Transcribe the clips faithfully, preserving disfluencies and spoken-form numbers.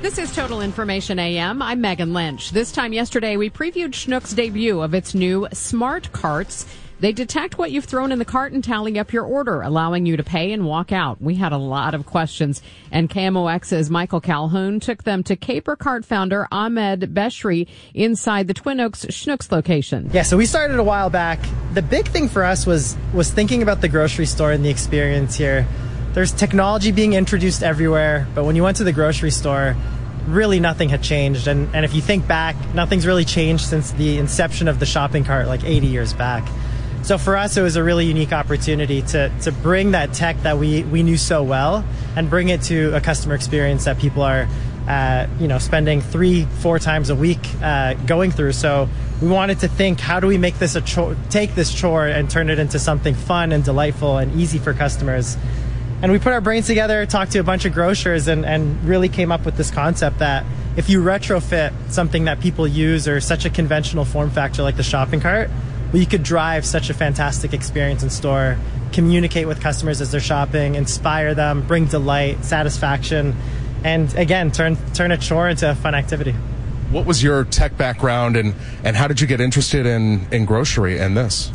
This is Total Information A M. I'm Megan Lynch. This time yesterday, we previewed Schnucks' debut of its new Smart Carts. They detect what you've thrown in the cart and tally up your order, allowing you to pay and walk out. We had a lot of questions, and K M O X's Michael Calhoun took them to Caper Cart founder Ahmed Beshri inside the Twin Oaks Schnucks location. Yeah, so we started a while back. The big thing for us was was thinking about the grocery store and the experience here. There's technology being introduced everywhere, but when you went to the grocery store, really nothing had changed. And, and if you think back, nothing's really changed since the inception of the shopping cart like eighty years back. So for us, it was a really unique opportunity to, to bring that tech that we, we knew so well and bring it to a customer experience that people are uh, you know, spending three, four times a week uh, going through. So we wanted to think, how do we make this a chore, take this chore and turn it into something fun and delightful and easy for customers. And we put our brains together, talked to a bunch of grocers, and, and really came up with this concept that if you retrofit something that people use or such a conventional form factor like the shopping cart, well, you could drive such a fantastic experience in store, communicate with customers as they're shopping, inspire them, bring delight, satisfaction, and again, turn turn a chore into a fun activity. What was your tech background, and, and how did you get interested in, in grocery and this?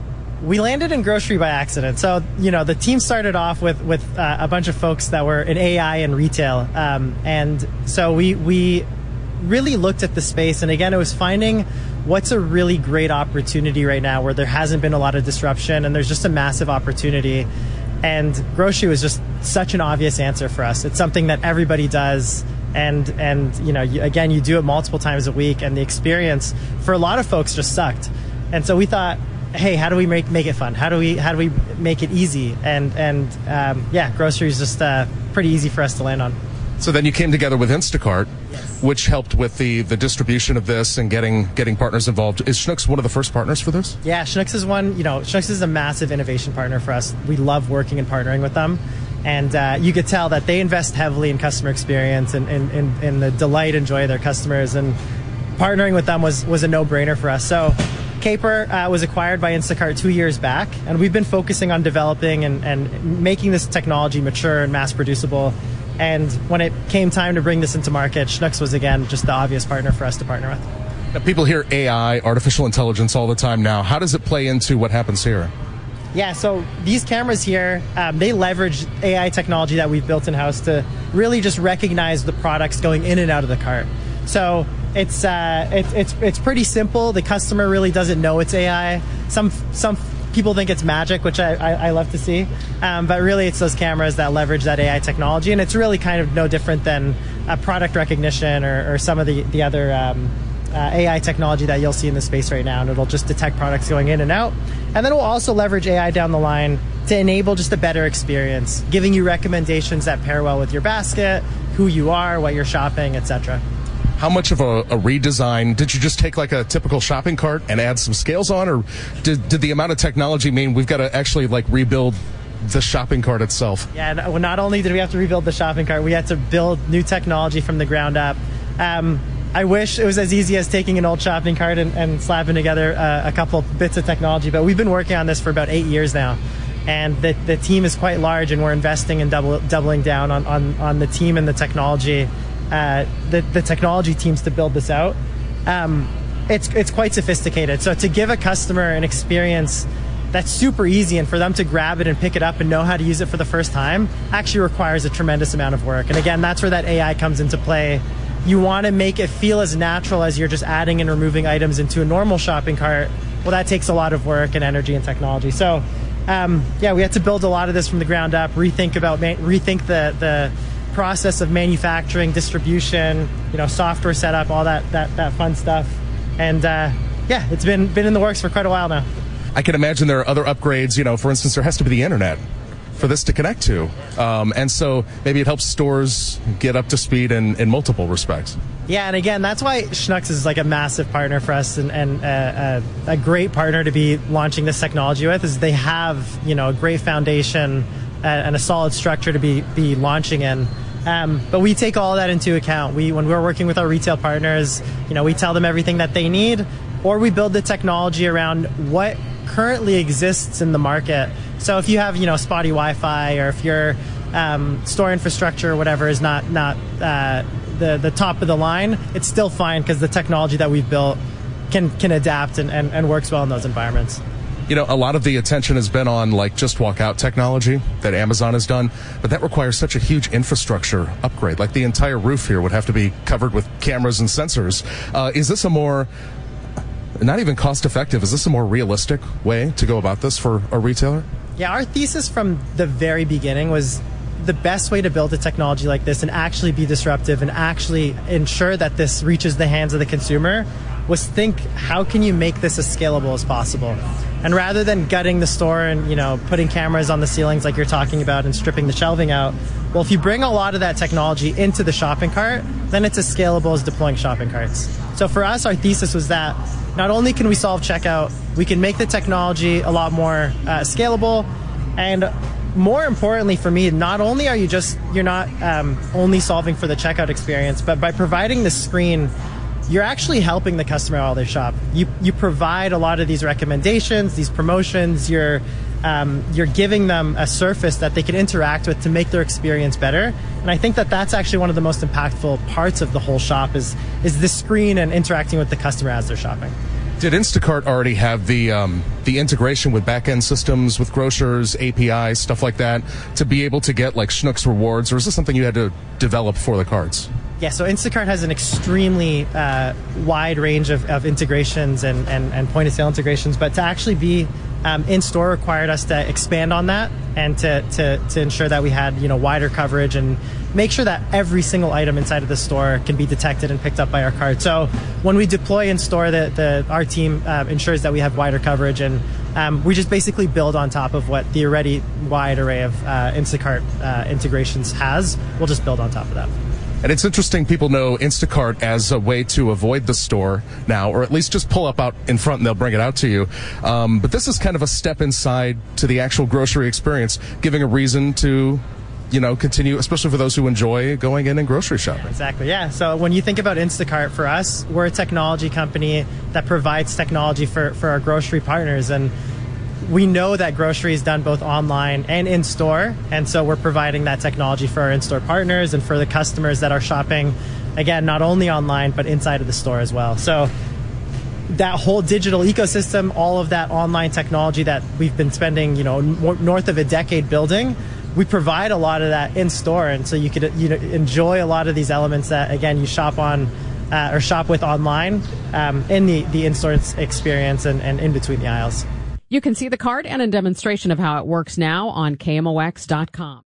We landed in grocery by accident. So, you know, the team started off with, with uh, a bunch of folks that were in A I and retail. Um, and so we, we really looked at the space. And again, it was finding what's a really great opportunity right now where there hasn't been a lot of disruption and there's just a massive opportunity. And grocery was just such an obvious answer for us. It's something that everybody does. And, and you know, you, again, you do it multiple times a week. And the experience for a lot of folks just sucked. And so we thought, hey, how do we make make it fun? How do we how do we make it easy? And and um, yeah, grocery is just uh, pretty easy for us to land on. So then you came together with Instacart, yes, which helped with the, the distribution of this and getting getting partners involved. Is Schnucks one of the first partners for this? Yeah, Schnucks is one. You know, Schnucks is a massive innovation partner for us. We love working and partnering with them, and uh, you could tell that they invest heavily in customer experience and in in, in the delight and joy of their customers. And partnering with them was was a no brainer for us. So Caper uh, was acquired by Instacart two years back, and we've been focusing on developing and, and making this technology mature and mass producible. And when it came time to bring this into market, Schnucks was, again, just the obvious partner for us to partner with. Now, people hear A I, artificial intelligence, all the time now. How does it play into what happens here? Yeah, so these cameras here, um, they leverage A I technology that we've built in-house to really just recognize the products going in and out of the cart. So it's uh, it's it's it's pretty simple. The customer really doesn't know it's A I. Some some people think it's magic, which I, I, I love to see. Um, but really, it's those cameras that leverage that A I technology, and it's really kind of no different than a product recognition or, or some of the the other um, uh, A I technology that you'll see in the space right now. And it'll just detect products going in and out, and then we'll also leverage A I down the line to enable just a better experience, giving you recommendations that pair well with your basket, who you are, what you're shopping, et cetera. How much of a, a redesign? Did you just take like a typical shopping cart and add some scales on, or did, did the amount of technology mean we've got to actually like rebuild the shopping cart itself? Yeah, no, not only did we have to rebuild the shopping cart, we had to build new technology from the ground up. Um, I wish it was as easy as taking an old shopping cart and, and slapping together uh, a couple bits of technology, but we've been working on this for about eight years now. And the, the team is quite large, and we're investing and double, doubling down on, on, on the team and the technology. Uh, the, the technology teams to build this out. Um, it's it's quite sophisticated. So to give a customer an experience that's super easy and for them to grab it and pick it up and know how to use it for the first time actually requires a tremendous amount of work. And again, that's where that A I comes into play. You want to make it feel as natural as you're just adding and removing items into a normal shopping cart. Well, that takes a lot of work and energy and technology. So um, yeah, we had to build a lot of this from the ground up, rethink about rethink the the process of manufacturing, distribution, you know, software setup, all that that, that fun stuff. And uh, yeah, it's been been in the works for quite a while now. I can imagine there are other upgrades. You know, for instance, there has to be the internet for this to connect to. Um, and so maybe it helps stores get up to speed in, in multiple respects. Yeah, and again, that's why Schnucks is like a massive partner for us, and, and uh, a, a great partner to be launching this technology with, is they have, you know, a great foundation and a solid structure to be be launching in. Um, but we take all that into account. We, when we're working with our retail partners, you know, we tell them everything that they need, or we build the technology around what currently exists in the market. So if you have, you know, spotty Wi-Fi, or if your um, store infrastructure or whatever is not not uh, the, the top of the line, it's still fine because the technology that we've built can can adapt and, and, and works well in those environments. You know, a lot of the attention has been on like just walk out technology that Amazon has done, but that requires such a huge infrastructure upgrade. Like the entire roof here would have to be covered with cameras and sensors. Uh, is this a more, not even cost effective, is this a more realistic way to go about this for a retailer? Yeah, our thesis from the very beginning was the best way to build a technology like this and actually be disruptive and actually ensure that this reaches the hands of the consumer was think, how can you make this as scalable as possible? And rather than gutting the store and, you know, putting cameras on the ceilings like you're talking about and stripping the shelving out, well, if you bring a lot of that technology into the shopping cart, then it's as scalable as deploying shopping carts. So for us, our thesis was that not only can we solve checkout, we can make the technology a lot more uh, scalable, and more importantly for me, not only are you just, you're not um, only solving for the checkout experience, but by providing the screen, you're actually helping the customer while they shop. You you provide a lot of these recommendations, these promotions. You're um, you're giving them a surface that they can interact with to make their experience better. And I think that that's actually one of the most impactful parts of the whole shop is is the screen and interacting with the customer as they're shopping. Did Instacart already have the um, the integration with back-end systems, with grocers, A P Is, stuff like that, to be able to get like Schnucks rewards, or is this something you had to develop for the carts? Yeah, so Instacart has an extremely uh, wide range of, of integrations and, and, and point-of-sale integrations, but to actually be um, in-store required us to expand on that and to, to, to ensure that we had, you know, wider coverage and make sure that every single item inside of the store can be detected and picked up by our cart. So when we deploy in-store, the, the, our team uh, ensures that we have wider coverage, and um, we just basically build on top of what the already wide array of uh, Instacart uh, integrations has. We'll just build on top of that. And it's interesting, people know Instacart as a way to avoid the store now, or at least just pull up out in front and they'll bring it out to you. Um, but this is kind of a step inside to the actual grocery experience, giving a reason to, you know, continue, especially for those who enjoy going in and grocery shopping. Exactly, yeah. So when you think about Instacart, for us, we're a technology company that provides technology for, for our grocery partners. And we know that grocery is done both online and in-store, and so we're providing that technology for our in-store partners and for the customers that are shopping, again, not only online, but inside of the store as well. So that whole digital ecosystem, all of that online technology that we've been spending, you know, north of a decade building, we provide a lot of that in-store, and so you could, you know, enjoy a lot of these elements that, again, you shop on uh, or shop with online um, in the, the in-store experience and, and in between the aisles. You can see the cart and a demonstration of how it works now on K M O X dot com.